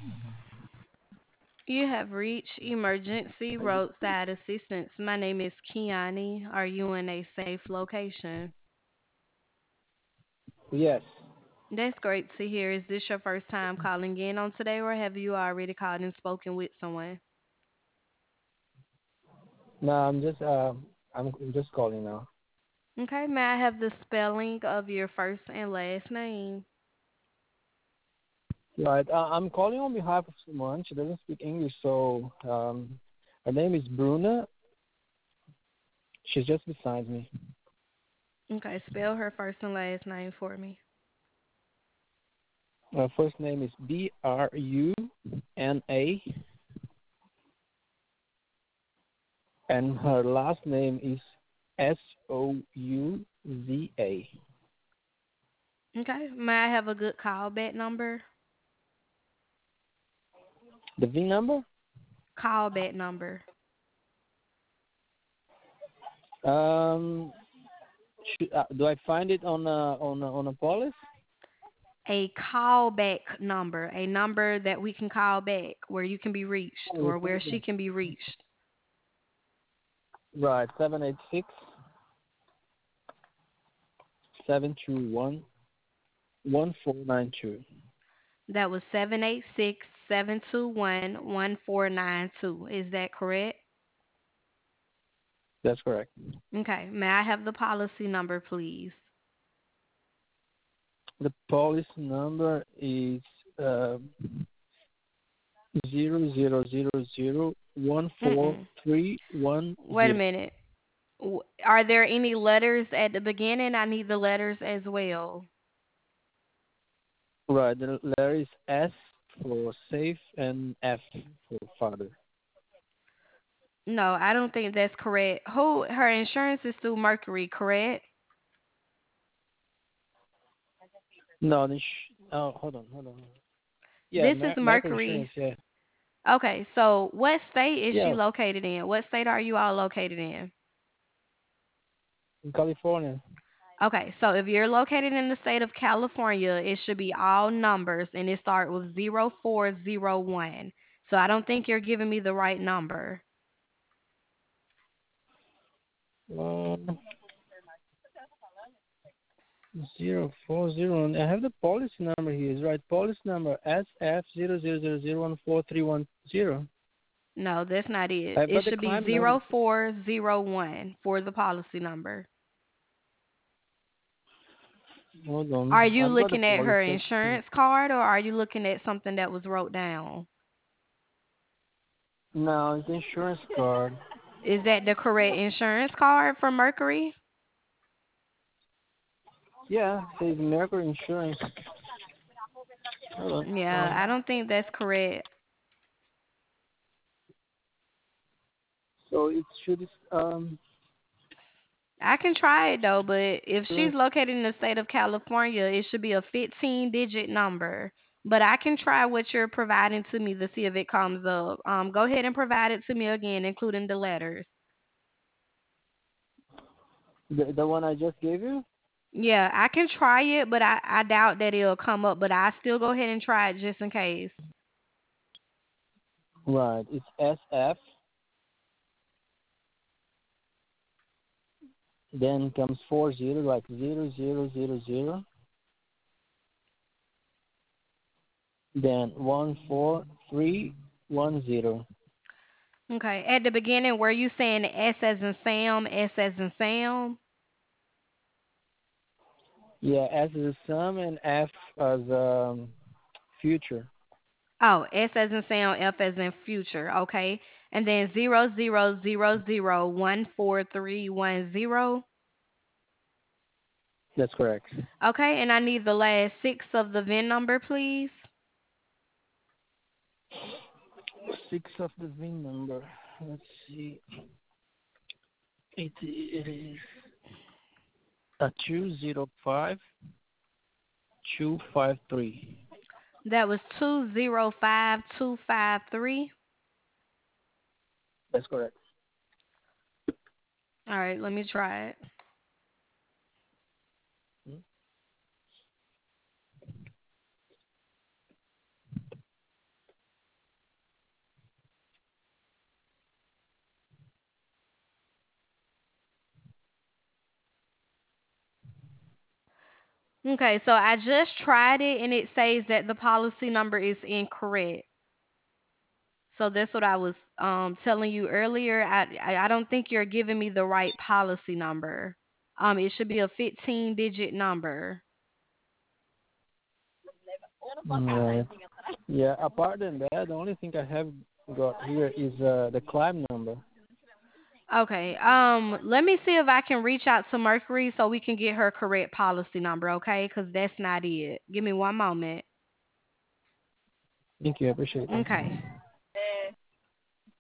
You have reached emergency roadside assistance. My name is Kiani. Are you in a safe location? Yes. That's great to hear. Is this your first time calling in on today, or have you already called and spoken with someone? No, I'm just calling now. Okay, may I have the spelling of your first and last name? Right. I'm calling on behalf of someone. She doesn't speak English, so her name is Bruna. She's just beside me. Okay, spell her first and last name for me. Her first name is Bruna, and her last name is Souza. Okay, may I have a good callback number? The V number? Callback number. Um, do I find it on a policy? A callback number, a number that we can call back where you can be reached Oh, or where she can be reached. right. 786-721-1492. That was 786-721-1492. Is that correct? That's correct. Okay. May I have the policy number, please? The policy number is uh, 0000 Mm-mm. 14310. Wait a minute. Are there any letters at the beginning? I need the letters as well. Right. The letter is S for safe and F for father. No, I don't think that's correct. Who her insurance is through Mercury, correct? No, oh, hold on. Yeah, This is Mercury Mercury. Insurance. Yeah, Okay, so what state is she yeah, located in? What state are you all located in? in California. Okay, so if you're located in the state of California, it should be all numbers and it start with 0401. So I don't think you're giving me the right number. 040. And I have the policy number here. Is right. Policy number SF0000143110. No, that's not it. I've It got the should be claim number. 0401 for the policy number. Hold Are on. you I've got the looking at her policy. insurance card or are you looking at something that was wrote down? No, it's the insurance card. Is that the correct insurance card for Mercury? Yeah, it says Mercury Insurance. Hold Yeah, on. I don't think that's correct. So it should I can try it though, but if she's insurance. located in the state of California, it should be a 15-digit number. But I can try what you're providing to me to see if it comes up. Go ahead and provide it to me again, including the letters. The one I just gave you. Yeah, I can try it, but I doubt that it'll come up. But I still go ahead and try it just in case. Right. It's SF. Then comes 40 like 0000. Then 14310. Okay. At the beginning, were you saying S as in Sam, S as in Sam? Yeah, S is sum and F as future. Oh, S as in Sam, F as in future. Okay. And then 0000144310. That's correct. Okay. And I need the last six of the VIN number, please. Six of the VIN number. Let's see. It is a 205253. That was 205253. That's correct. All right. Let me try it. Okay, so I just tried it and it says that the policy number is incorrect. So that's what I was telling you earlier. I don't think you're giving me the right policy number. It should be a 15 digit number. Right. Yeah. Apart than that, the only thing I have got here is the climb number. Okay. Let me see if I can reach out to Mercury so we can get her correct policy number, okay? Because that's not it. Give me one moment. Thank you. I appreciate it. Okay.